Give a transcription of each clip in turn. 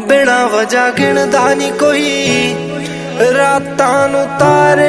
बिना वजह गिणदा नी कोई रातां नू तारे,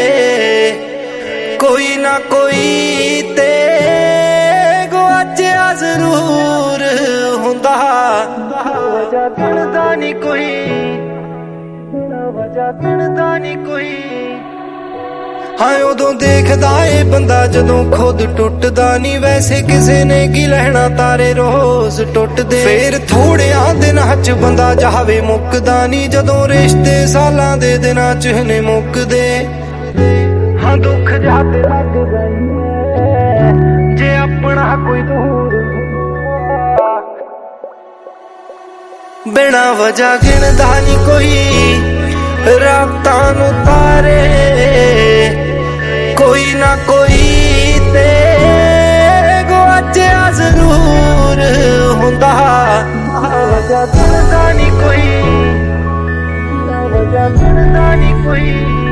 कोई ना कोई ते गुआचिया जरूर हुंदा। वजह गिणदा नी कोई, बिना वजह गिणदा नी कोई। हाँ उदों देखदा ए बंदा जदों खुद टुटदा नी, वैसे किसे ने की लहना तारे रोज टुटदे। फिर थोड़िया दिनां च बंदा जावे मुकदा नी, जदों रिश्ते सालां दे दिनां च ने मुकदे। हाँ दुख जाते लग गई जे अपना कोई दूर, बिना वजह गिणदा नी कोई रातां नू तारे, कोई ना कोई ते गुआचिया जरूर हुंदा। वजह गिणदा नी कोई, वजह गिणदा नी कोई।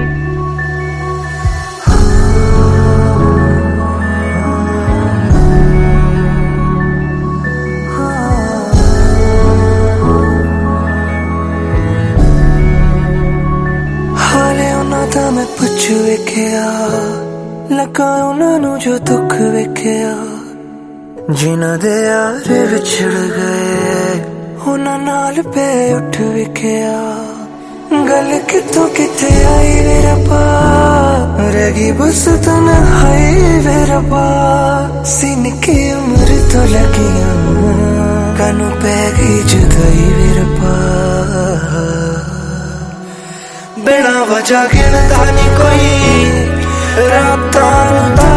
ਤਾਂ मैं पुछ वेखिया लगा उन्होंने जो दुख वेखिया, जिन्हां दे यार विछड़ गए उन्हां नाल पे उठ वेखिया। गल कितों किथे आई वे रब्बा, रह गई बस तन्हाई वे रब्बा। सी निक्की उम्र तो लगियां कानू पै गई जुदाई वे रब्बा। बिना वजह गिणदा नी कोई रातां नू